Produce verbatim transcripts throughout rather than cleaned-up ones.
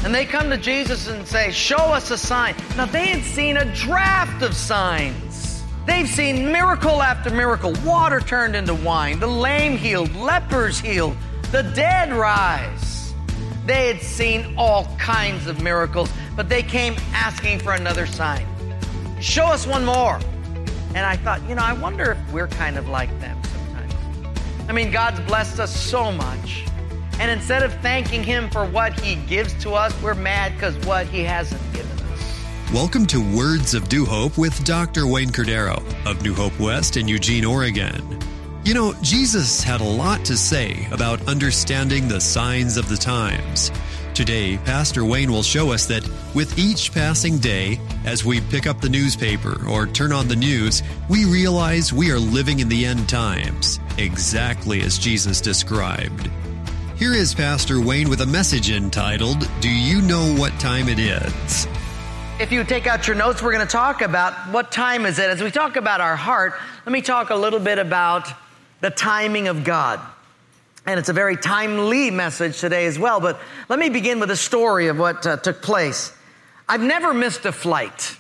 And they come to Jesus and say, show us a sign. Now, they had seen a draft of signs. They've seen miracle after miracle. Water turned into wine. The lame healed. Lepers healed. The dead rise. They had seen all kinds of miracles, but they came asking for another sign. Show us one more. And I thought, you know, I wonder if we're kind of like them sometimes. I mean, God's blessed us so much. And instead of thanking Him for what He gives to us, we're mad because what He hasn't given us. Welcome to Words of New Hope with Doctor Wayne Cordero of New Hope West in Eugene, Oregon. You know, Jesus had a lot to say about understanding the signs of the times. Today, Pastor Wayne will show us that with each passing day, as we pick up the newspaper or turn on the news, we realize we are living in the end times, exactly as Jesus described. Here is Pastor Wayne with a message entitled, Do You Know What Time It Is? If you take out your notes, we're going to talk about what time is it. As we talk about our heart, let me talk a little bit about the timing of God. And it's a very timely message today as well. But let me begin with a story of what uh, took place. I've never missed a flight.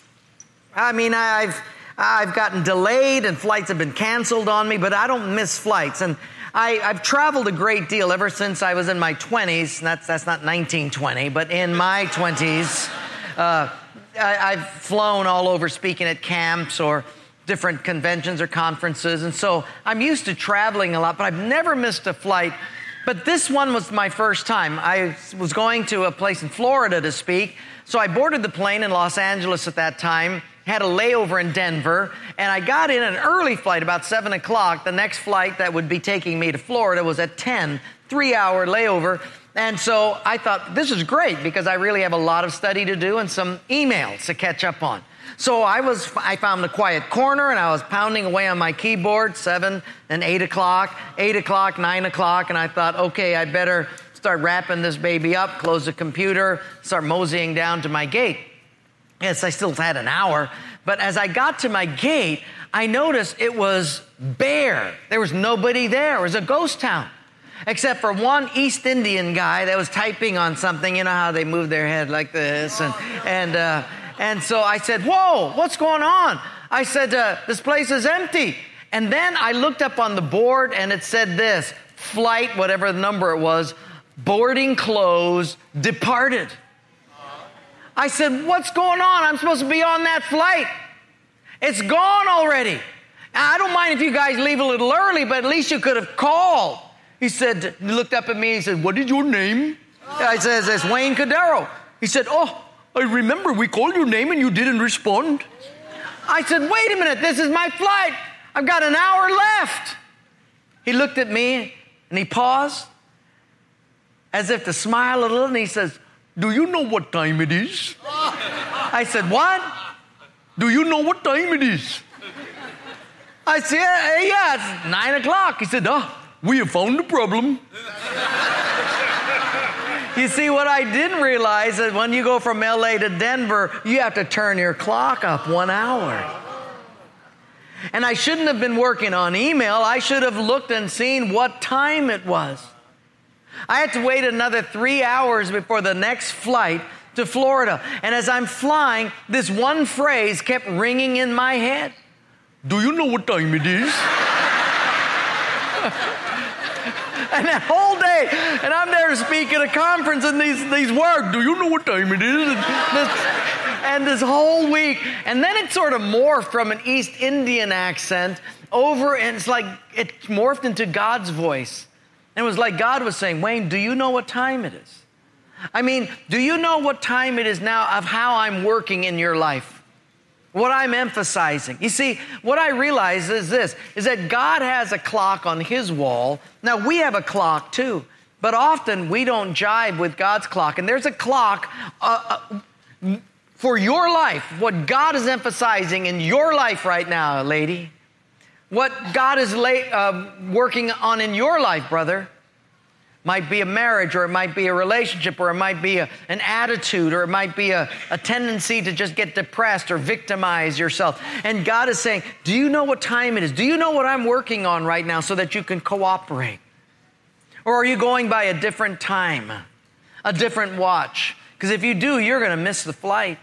I mean, I've I've gotten delayed and flights have been canceled on me, but I don't miss flights. And I, I've traveled a great deal ever since I was in my twenties. That's that's not nineteen twenty, but in my twenties, uh, I, I've flown all over speaking at camps or different conventions or conferences. And so I'm used to traveling a lot, but I've never missed a flight. But this one was my first time. I was going to a place in Florida to speak. So I boarded the plane in Los Angeles at that time, had a layover in Denver, and I got in an early flight about seven o'clock. The next flight that would be taking me to Florida was at ten, three-hour layover. And so I thought, this is great because I really have a lot of study to do and some emails to catch up on. So I was, I found a quiet corner and I was pounding away on my keyboard, seven and eight o'clock, eight o'clock, nine o'clock. And I thought, okay, I better start wrapping this baby up, close the computer, start moseying down to my gate. Yes, I still had an hour. But as I got to my gate, I noticed it was bare. There was nobody there. It was a ghost town. Except for one East Indian guy that was typing on something. You know how they move their head like this. And, and, uh, And so I said, whoa, what's going on? I said, uh, this place is empty. And then I looked up on the board and it said this, flight, whatever the number it was, boarding closed, departed. I said, what's going on? I'm supposed to be on that flight. It's gone already. I don't mind if you guys leave a little early, but at least you could have called. He said, he looked up at me and he said, what is your name? I said, it's Wayne Cordero. He said, oh, I remember we called your name and you didn't respond. I said, wait a minute, this is my flight. I've got an hour left. He looked at me and he paused as if to smile a little and he says, do you know what time it is? I said, what? Do you know what time it is? I said, yeah, it's nine o'clock. He said, oh, we have found a problem. You see, what I didn't realize is when you go from L A to Denver, you have to turn your clock up one hour. And I shouldn't have been working on email. I should have looked and seen what time it was. I had to wait another three hours before the next flight to Florida. And as I'm flying, this one phrase kept ringing in my head. Do you know what time it is? And that whole day, and I'm there to speak at a conference, and these, these words, do you know what time it is? And this, and this whole week. And then it sort of morphed from an East Indian accent over, and it's like it morphed into God's voice. And it was like God was saying, Wayne, do you know what time it is? I mean, do you know what time it is now of how I'm working in your life? What I'm emphasizing. You see, what I realize is this, is that God has a clock on His wall. Now, we have a clock too, but often we don't jive with God's clock. And there's a clock uh, uh, for your life, what God is emphasizing in your life right now, lady. What God is lay, uh, working on in your life, brother. Might be a marriage, or it might be a relationship, or it might be a, an attitude, or it might be a, a tendency to just get depressed or victimize yourself. And God is saying, do you know what time it is? Do you know what I'm working on right now so that you can cooperate? Or are you going by a different time, a different watch? Because if you do, you're going to miss the flight.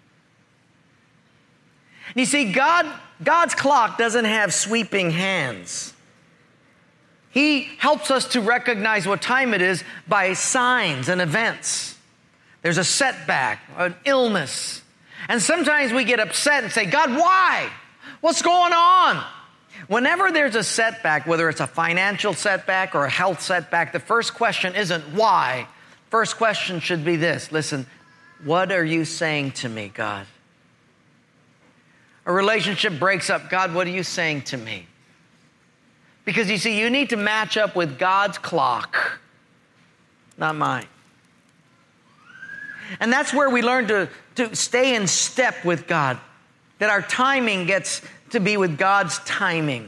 And you see, God, God's clock doesn't have sweeping hands. He helps us to recognize what time it is by signs and events. There's a setback, an illness. And sometimes we get upset and say, God, why? What's going on? Whenever there's a setback, whether it's a financial setback or a health setback, the first question isn't why. First question should be this. Listen, what are you saying to me, God? A relationship breaks up. God, what are you saying to me? Because you see, you need to match up with God's clock, not mine. And that's where we learn to, to stay in step with God, that our timing gets to be with God's timing,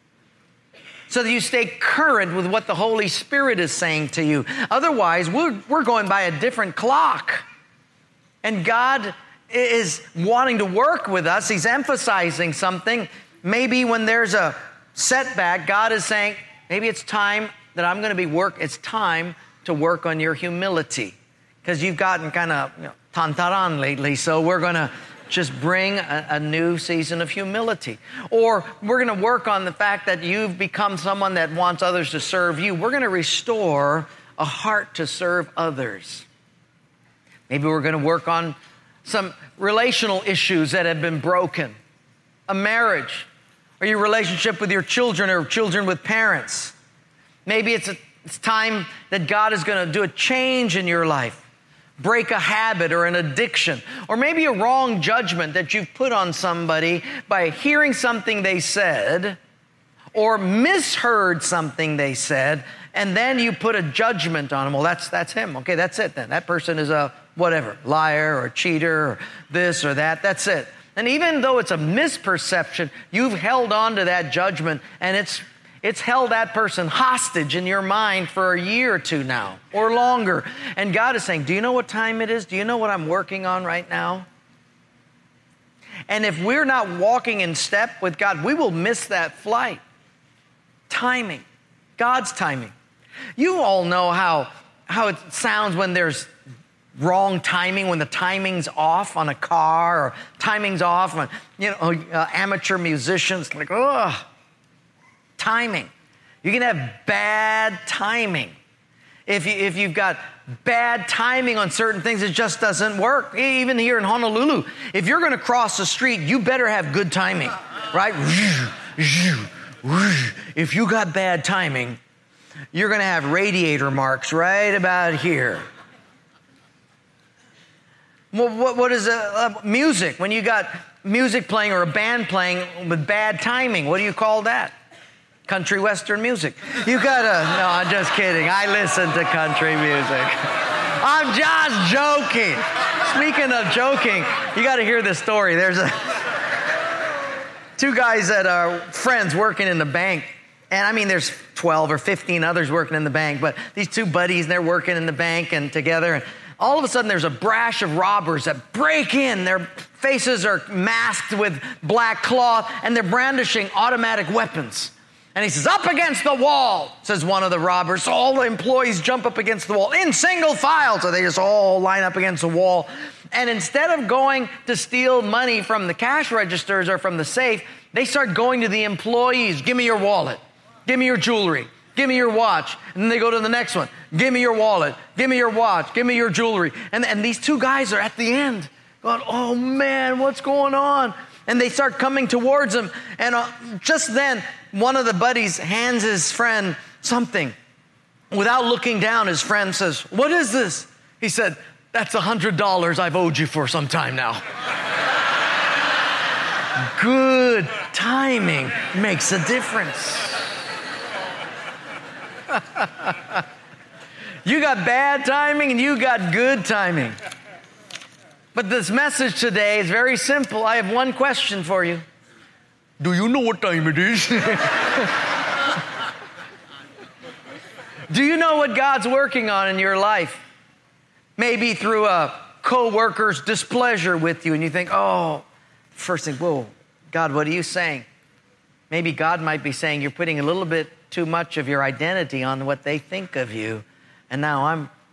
so that you stay current with what the Holy Spirit is saying to you. Otherwise, we're, we're going by a different clock. And God is wanting to work with us. He's emphasizing something. Maybe when there's a setback, God is saying, maybe it's time that I'm going to be work. It's time to work on your humility, because you've gotten kind of you know, tantaran lately. So we're going to just bring a, a new season of humility. Or we're going to work on the fact that you've become someone that wants others to serve you. We're going to restore a heart to serve others. Maybe we're going to work on some relational issues that have been broken. A marriage, or your relationship with your children, or children with parents. Maybe it's, a, it's time that God is going to do a change in your life. Break a habit or an addiction, or maybe a wrong judgment that you've put on somebody by hearing something they said or misheard something they said, and then you put a judgment on them. Well, that's that's him. Okay, that's it then. That person is a whatever, liar or cheater or this or that. That's it. And even though it's a misperception, you've held on to that judgment, and it's It's held that person hostage in your mind for a year or two now, or longer. And God is saying, do you know what time it is? Do you know what I'm working on right now? And if we're not walking in step with God, we will miss that flight. Timing. God's timing. You all know how, how it sounds when there's wrong timing, when the timing's off on a car, or timing's off on, you know, uh, amateur musicians, like, ugh. Timing. You can have bad timing. If, you, if you've got bad timing on certain things, it just doesn't work. Even here in Honolulu, if you're going to cross the street, you better have good timing, right? If you got bad timing, you're going to have radiator marks right about here. What, what, what is a, a music? When you got music playing or a band playing with bad timing, what do you call that? Country western music. You gotta, no, I'm just kidding. I listen to country music. I'm just joking. Speaking of joking, you gotta hear this story. There's a two guys that are friends working in the bank. And I mean, there's twelve or fifteen others working in the bank, but these two buddies, they're working in the bank and together. And all of a sudden, there's a brash of robbers that break in. Their faces are masked with black cloth, and they're brandishing automatic weapons. And he says, up against the wall, says one of the robbers. So all the employees jump up against the wall in single file. So they just all line up against the wall. And instead of going to steal money from the cash registers or from the safe, they start going to the employees. Give me your wallet. Give me your jewelry. Give me your watch. And then they go to the next one. Give me your wallet. Give me your watch. Give me your jewelry. And, and these two guys are at the end going, oh man, what's going on? And they start coming towards him. And uh, just then, one of the buddies hands his friend something. Without looking down, his friend says, what is this? He said, that's a hundred dollars I've owed you for some time now. Good timing makes a difference. You got bad timing and you got good timing. But this message today is very simple. I have one question for you. Do you know what time it is? Do you know what God's working on in your life? Maybe through a co-worker's displeasure with you, and you think, oh, first thing, whoa, God, what are you saying? Maybe God might be saying you're putting a little bit too much of your identity on what they think of you, and now I'm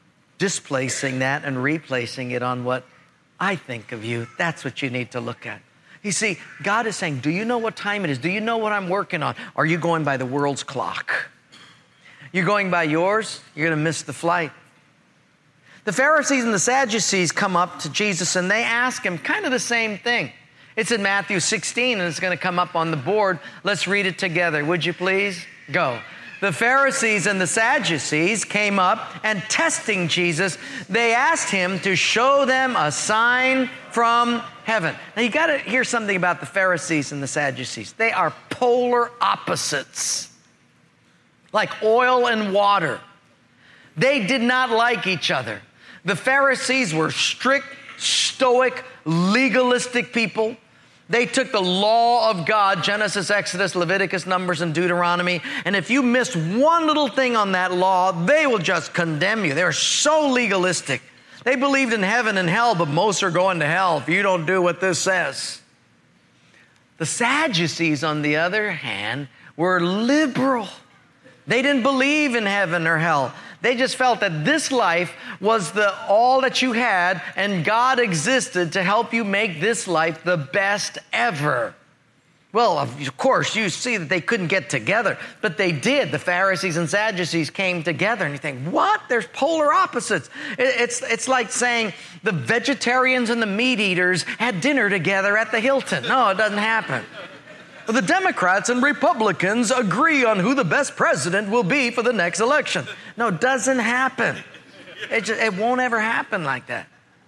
displacing that and replacing it on what I think of you. That's what you need to look at. You see, God is saying, do you know what time it is? Do you know what I'm working on? Are you going by the world's clock? You're going by yours, you're going to miss the flight. The Pharisees and the Sadducees come up to Jesus and they ask him kind of the same thing. It's in Matthew sixteen and it's going to come up on the board. Let's read it together. Would you please? Go. The Pharisees and the Sadducees came up and testing Jesus, they asked him to show them a sign from heaven. Now you got to hear something about the Pharisees and the Sadducees. They are polar opposites, like oil and water. They did not like each other. The Pharisees were strict, stoic, legalistic people. They took the law of God, Genesis, Exodus, Leviticus, Numbers, and Deuteronomy, and if you missed one little thing on that law, they will just condemn you. They were so legalistic. They believed in heaven and hell, but most are going to hell if you don't do what this says. The Sadducees, on the other hand, were liberal. They didn't believe in heaven or hell. They just felt that this life was the all that you had, and God existed to help you make this life the best ever. Well, of course, you see that they couldn't get together, but they did. The Pharisees and Sadducees came together, and you think, what? There's polar opposites. It's, it's like saying the vegetarians and the meat eaters had dinner together at the Hilton. No, it doesn't happen. The Democrats and Republicans agree on who the best president will be for the next election. No, it doesn't happen. It, just, it won't ever happen like that.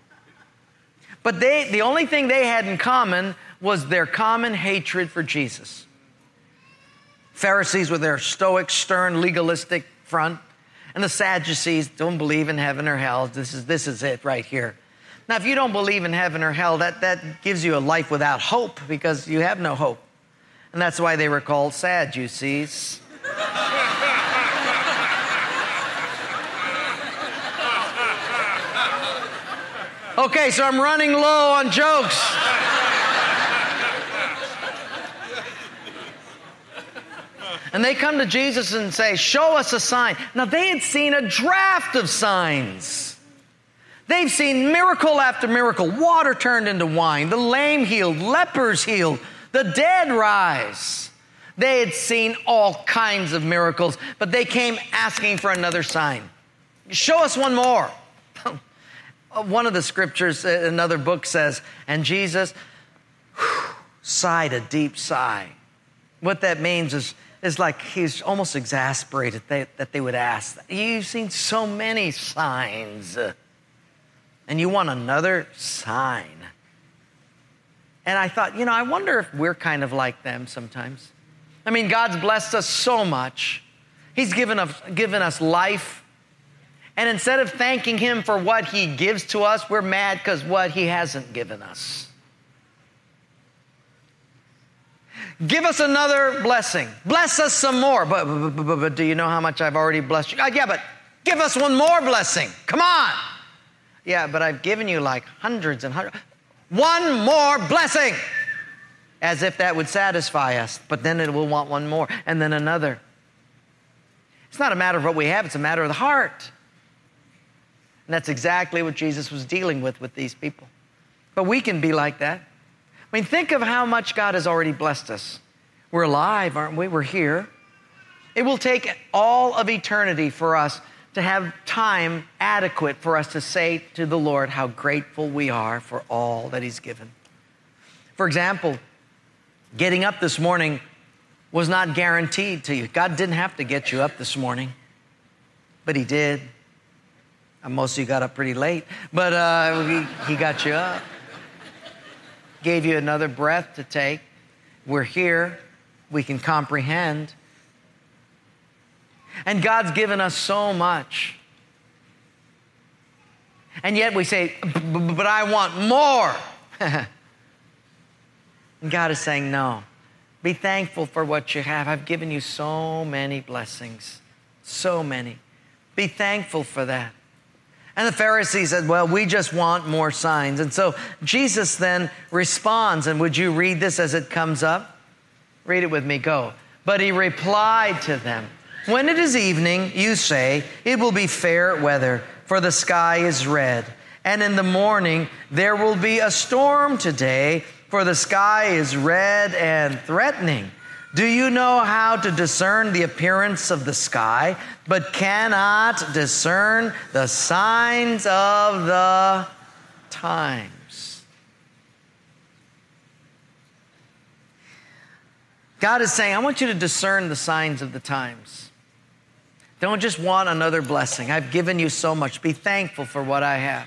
But they, the only thing they had in common was their common hatred for Jesus. Pharisees with their stoic, stern, legalistic front, and the Sadducees don't believe in heaven or hell. This is, this is it right here. Now, if you don't believe in heaven or hell, that, that gives you a life without hope because you have no hope. And that's why they were called Sadducees. Okay, so I'm running low on jokes. And they come to Jesus and say, show us a sign. Now, they had seen a draft of signs. They've seen miracle after miracle. Water turned into wine. The lame healed. Lepers healed. The dead rise. They had seen all kinds of miracles, but they came asking for another sign. Show us one more. One of the scriptures, another book says, and Jesus whew, sighed a deep sigh. What that means is, is like he's almost exasperated they, that they would ask. You've seen so many signs, and you want another sign. And I thought, you know, I wonder if we're kind of like them sometimes. I mean, God's blessed us so much. He's given us, given us life. And instead of thanking him for what he gives to us, we're mad because what he hasn't given us. Give us another blessing. Bless us some more. But, but, but, but do you know how much I've already blessed you? Uh, yeah, but give us one more blessing. Come on. Yeah, but I've given you like hundreds and hundreds. One more blessing. As if that would satisfy us. But then it will want one more and then another. It's not a matter of what we have. It's a matter of the heart. And that's exactly what Jesus was dealing with with these people. But we can be like that. I mean, think of how much God has already blessed us. We're alive, aren't we? We're here. It will take all of eternity for us to have time adequate for us to say to the Lord how grateful we are for all that he's given. For example, getting up this morning was not guaranteed to you. God didn't have to get you up this morning, but he did. And most of you got up pretty late, but uh, he, he got you up. Gave you another breath to take. We're here. We can comprehend. And God's given us so much. And yet we say, but I want more. And God is saying, no. Be thankful for what you have. I've given you so many blessings. So many. Be thankful for that. And the Pharisees said, well, we just want more signs. And so Jesus then responds. And would you read this as it comes up? Read it with me. Go. But he replied to them, when it is evening, you say, it will be fair weather. for the sky is red. And in the morning, there will be a storm today, for the sky is red and threatening. Do you know how to discern the appearance of the sky, but cannot discern the signs of the times? God is saying, I want you to discern the signs of the times. Don't just want another blessing. I've given you so much. Be thankful for what I have.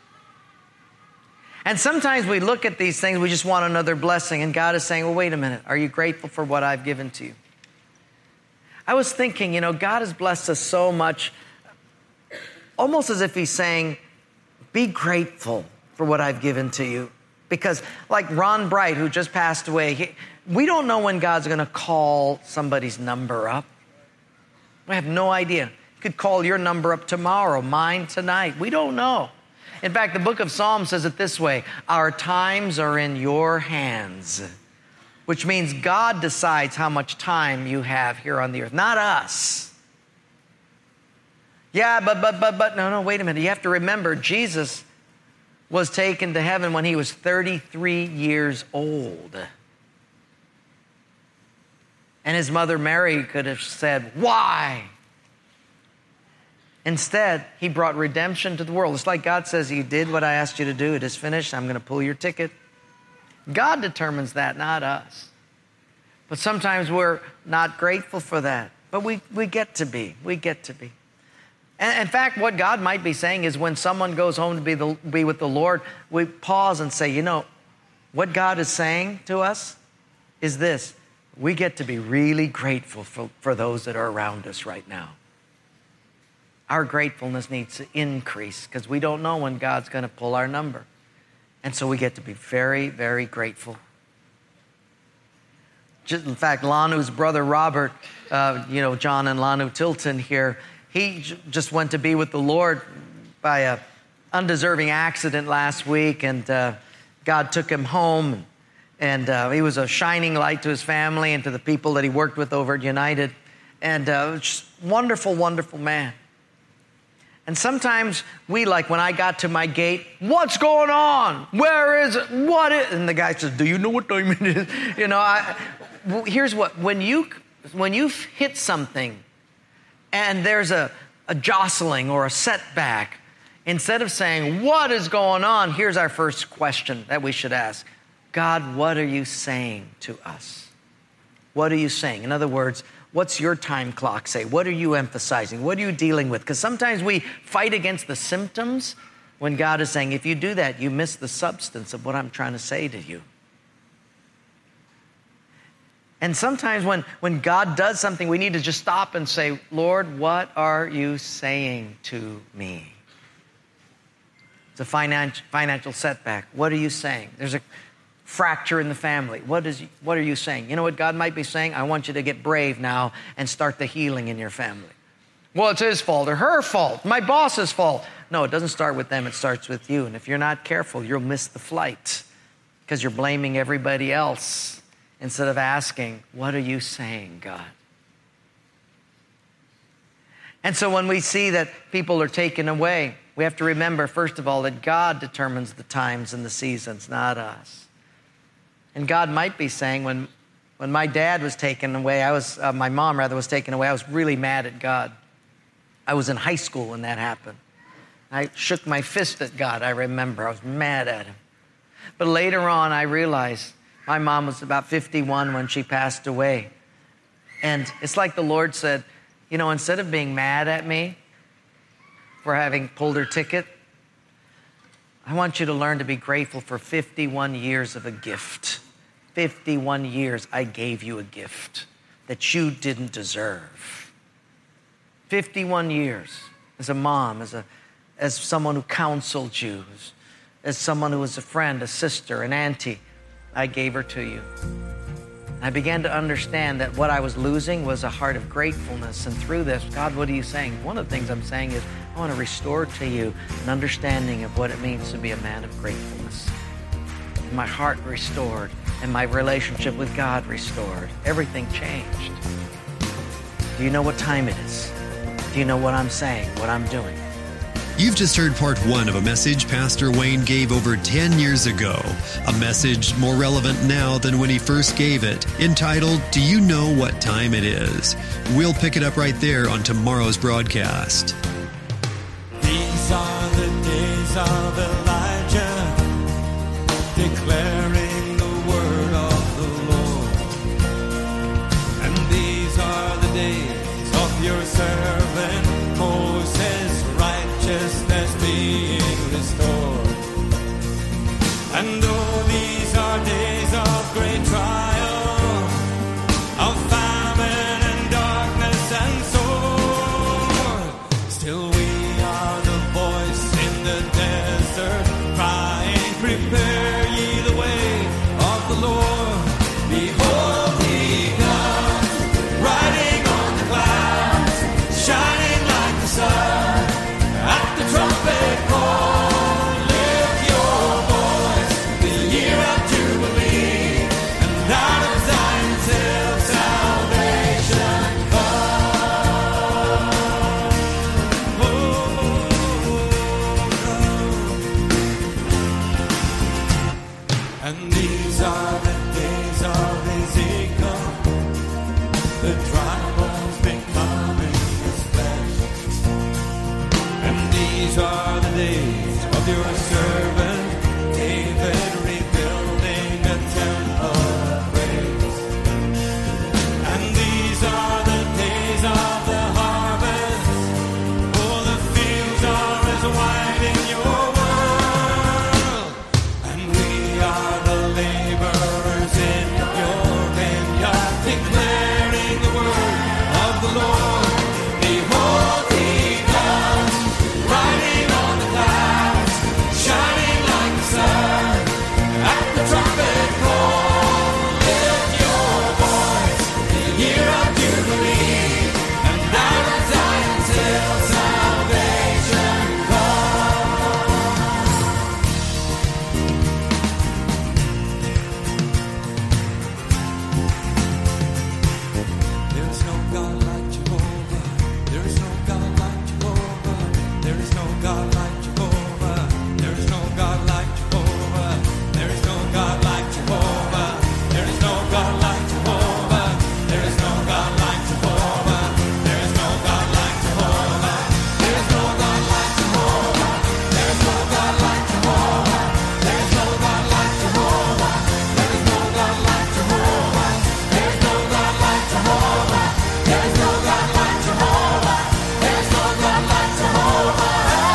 And sometimes we look at these things, we just want another blessing, and God is saying, well, wait a minute. Are you grateful for what I've given to you? I was thinking, you know, God has blessed us so much, almost as if he's saying, be grateful for what I've given to you. Because like Ron Bright, who just passed away, he, we don't know when God's going to call somebody's number up. We have no idea. He could call your number up tomorrow, mine tonight. We don't know. In fact, the book of Psalms says it this way, our times are in your hands, which means God decides how much time you have here on the earth, not us. Yeah, but, but, but, but, no, no, wait a minute. You have to remember, Jesus was taken to heaven when he was thirty-three years old. And his mother Mary could have said, why? Instead, he brought redemption to the world. It's like God says, you did what I asked you to do. It is finished. I'm going to pull your ticket. God determines that, not us. But sometimes we're not grateful for that. But we, we get to be. We get to be. And in fact, what God might be saying is when someone goes home to be, the, be with the Lord, we pause and say, you know, what God is saying to us is this. We get to be really grateful for, for those that are around us right now. Our gratefulness needs to increase because we don't know when God's going to pull our number. And so we get to be very, very grateful. Just, in fact, Lanu's brother Robert, uh, you know, John and Lanu Tilton here, he j- just went to be with the Lord by a undeserving accident last week, and uh, God took him home. And uh, he was a shining light to his family and to the people that he worked with over at United. And uh, just wonderful, wonderful man. And sometimes we, like when I got to my gate, what's going on? Where is it? What is? And the guy says, do you know what time it is? You know, I, well, here's what, when you, when you've hit something and there's a, a jostling or a setback, instead of saying, what is going on? Here's our first question that we should ask. God, what are you saying to us? What are you saying? In other words, what's your time clock say? What are you emphasizing? What are you dealing with? Because sometimes we fight against the symptoms when God is saying, if you do that, you miss the substance of what I'm trying to say to you. And sometimes when, when God does something, we need to just stop and say, Lord, what are you saying to me? It's a financial, financial setback. What are you saying? There's a fracture in the family. What is? What are you saying? You know what God might be saying? I want you to get brave now and start the healing in your family. Well, it's his fault or her fault, my boss's fault. No, it doesn't start with them. It starts with you. And if you're not careful, you'll miss the flight because you're blaming everybody else instead of asking, what are you saying, God? And so when we see that people are taken away, we have to remember, first of all, that God determines the times and the seasons, not us. And God might be saying, when, when my dad was taken away, I was, uh, my mom rather was taken away, I was really mad at God. I was in high school when that happened. I shook my fist at God, I remember. I was mad at him. But later on, I realized my mom was about fifty-one when she passed away. And it's like the Lord said, you know, instead of being mad at me for having pulled her ticket, I want you to learn to be grateful for fifty-one years of a gift. fifty-one years I gave you a gift that you didn't deserve. fifty-one years as a mom, as a as someone who counseled you, as, as someone who was a friend, a sister, an auntie, I gave her to you. I began to understand that what I was losing was a heart of gratefulness. And through this, God, what are you saying? One of the things I'm saying is I want to restore to you an understanding of what it means to be a man of gratefulness. And my heart restored and my relationship with God restored. Everything changed. Do you know what time it is? Do you know what I'm saying, what I'm doing? You've just heard part one of a message Pastor Wayne gave over ten years ago, a message more relevant now than when he first gave it, entitled, Do You Know What Time It Is? We'll pick it up right there on tomorrow's broadcast. These are the days of Elijah, declaring the word of the Lord. And these are the days of your servant Moses, righteousness being restored. And though these are days of great trial, of famine and darkness and sword, still we are the voice in the desert, crying, prepare ye the way of the Lord. Behold, he comes, riding on the clouds, shining like the sun. At the trumpet call, lift your voice, the year of Jubilee, and out of Zion's hill salvation comes. Oh, come. And these are the days of Ezekiel, the dry bones becoming his flesh. And these are the days of your servant David, rebuilding a temple of praise. And these are the days of the harvest, for the fields are as white in your world. And we are the laborers in your vineyard, declaring the word of the Lord. Behold, he comes, riding on the clouds, shining like the sun. At the trumpet call, lift your voice, the year of Jubilee, and out of Zion's hill salvation comes. There is no God like Jehovah. There is no God like Jehovah. There is no God like Jehovah. There is no God like Jehovah. There is no God like Jehovah. There is no God like Jehovah. There is no God like Jehovah. There is no God like Jehovah. There is no God like Jehovah. There is no God like Jehovah. There is no God like Jehovah. There is no God like Jehovah. There is no God like Jehovah. There is no God like Jehovah. There is no God like Jehovah.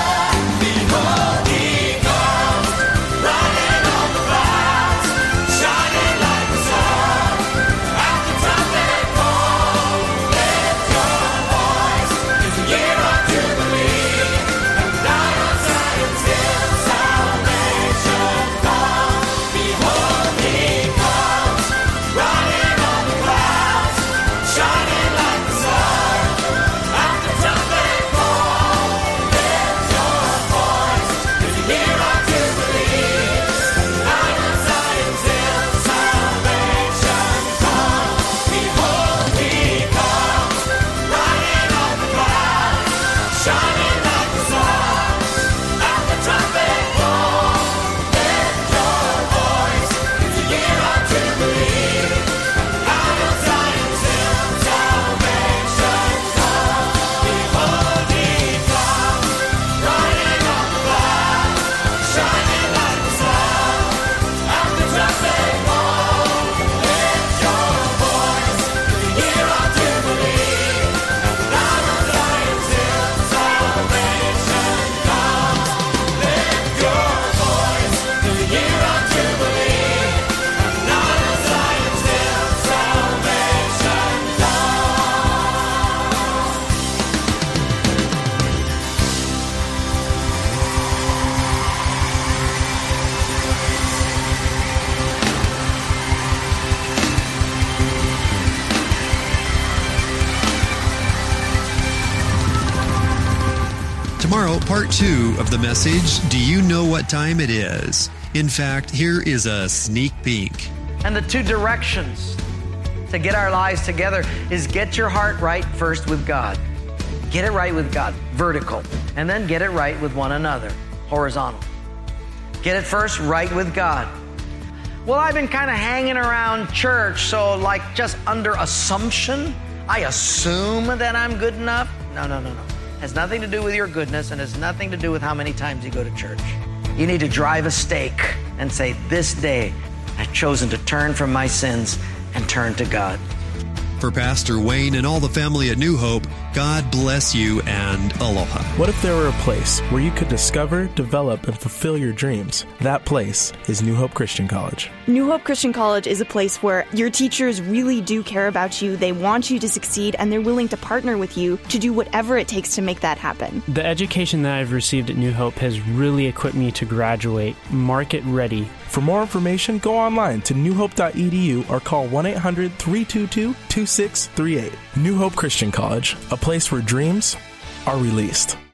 Behold, he comes, riding on the clouds, shining like the sun. At the trumpet call, lift your voice, it's the year of Jubilee, and out of Zion's hill salvation comes. Behold, he comes, riding on the clouds, shining like the sun. At the trumpet call, lift your voice, it's the year of Jubilee, and out of Zion's hill salvation comes. Behold, he comes, riding on the clouds, shining like the sun. At the trumpet call, lift your voice, it's the year of Jubilee, and out of Zion's hill salvation comes. Behold, he comes, riding on the clouds, shining like the sun. At the trumpet call, lift your voice, it's the year of Jubilee, and out of Zion's hill salvation comes. Lift your voice, it's the year of Jubilee, and out of Zion's hill salvation Tomorrow, part two of the message, Do You Know What Time It Is? In fact, here is a sneak peek. And the two directions to get our lives together is get your heart right first with God. Get it right with God, vertical. And then get it right with one another, horizontal. Get it first right with God. Well, I've been kind of hanging around church, so like just under assumption, I assume that I'm good enough. No, no, no, no. It has nothing to do with your goodness and has nothing to do with how many times you go to church. You need to drive a stake and say, this day I've chosen to turn from my sins and turn to God. For Pastor Wayne and all the family at New Hope, God bless you and aloha. What if there were a place where you could discover, develop, and fulfill your dreams? That place is New Hope Christian College. New Hope Christian College is a place where your teachers really do care about you, they want you to succeed, and they're willing to partner with you to do whatever it takes to make that happen. The education that I've received at New Hope has really equipped me to graduate market ready. For more information, go online to new hope dot e d u or call one eight hundred, three two two, two six three eight. New Hope Christian College, a place where dreams are released.